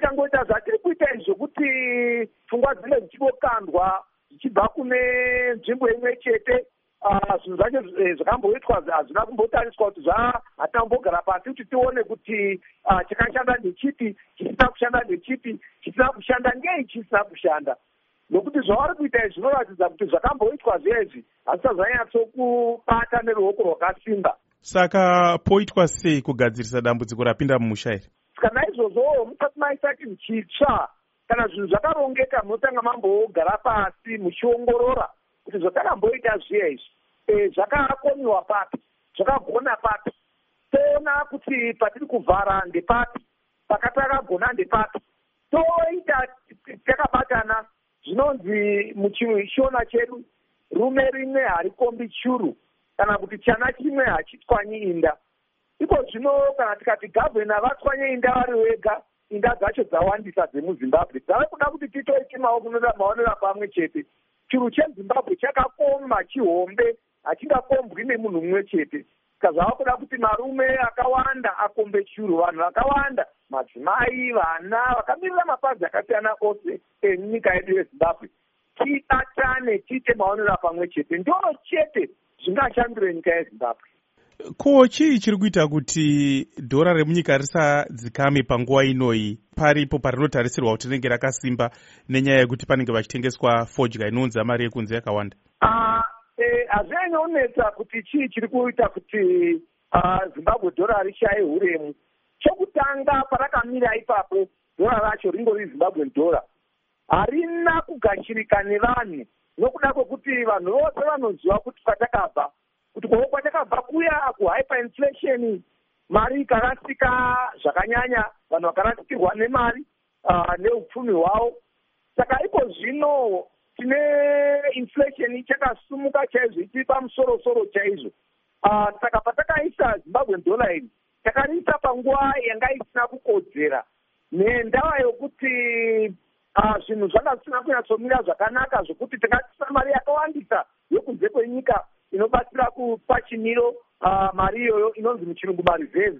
tikangoita zvatiri kuita izvo kuti pfungwa dzinenge dzichingokandwa zvichibva kune nzvimbo imwe chete, zvinhu zvacho zvakamboitwa hazvina kumbotariswa kuti hatina kumbogara pasi kuti tione kuti chakashanda ndechipi, chisina kushanda ndechipi, chisina kushanda ngei chisina kushanda. Nokuti zvavari kuita izvi zvinoratidza kuti zvakamboitwa zvezvi hazvisazvanyatsokubata neruoko rwakasimba. Saka poitwa sei kugadzirisa dambudziko rapinda mumusha iri? Kana izvozvo musati maita chinhu chitsva, kana zvinhu zvakarongeka munotanga mambogara pasi muchiongorora kuti zvatakamboita zviya izvi zvakakoniwa papi, zvakagona papi, toona kuti patiri kuvhara ndepapi, pakatakagona ndepapi, toita takabatana. Zvinonzi muchishona chedu, rume rimwe harikombi churu, kana kuti chana chimwe hachitswanyi inda. Iko zvino kana tikati gavhena vatswanye inda vari wega, inda dzacho dzawandisa dzemuZimbabwe dzave kuda kuti titoite maonera pamwe chete. Churu cheZimbabwe chakakoma chihombe, hachingakombwi nemunhu mumwe chete. Saka zvava kuda kuti marume akawanda akombe churu, vanhu vakawanda, madzimai, vana vakamirira mapazi akasiyana ose enyika yedu yeZimbabwe, tibatane tiite maonera pamwe chete, ndoo chete zvingashandire nyika yeZimbabwe. Ko chii chiri kuita kuti dhora remunyika risadzikame panguva inoyi, paripo parinotarisirwa kuti rinenge rakasimba nenyaya yekuti panenge vachitengeswa fodya inonzi mari yekunze yakawanda? Hazvinyanyonetsa kuti chii chiri kuita kuti Zimbabwe dhora rishaye huremu. Chokutanga parakamira ipapo dhora racho ringori Zimbabwe dhora harina kugashirika nevanhu, nokuda kwekuti vanhu vose vanoziva kuti kwatakabva, kuti kwatakabva kuya kuhyperinflation, mari ikarasika zvakanyanya, vanhu vakarasikirwa nemari neupfumi hwavo. Saka iko zvino tine inflation chakasumuka chaizvo, ichiri pamusoro-soro chaizvo. Saka patakaisa Zimbabwe dhora iri takariisa panguva yanga isina kukodzera, nendava yokuti zvinhu zvanga zvisina kunyatsomira zvakanaka, zvokuti takatisa mari yakawandisa yokunze kwenyika inobatsira kupa chimiro mari iyoyo inonzi muchirungu mareserves.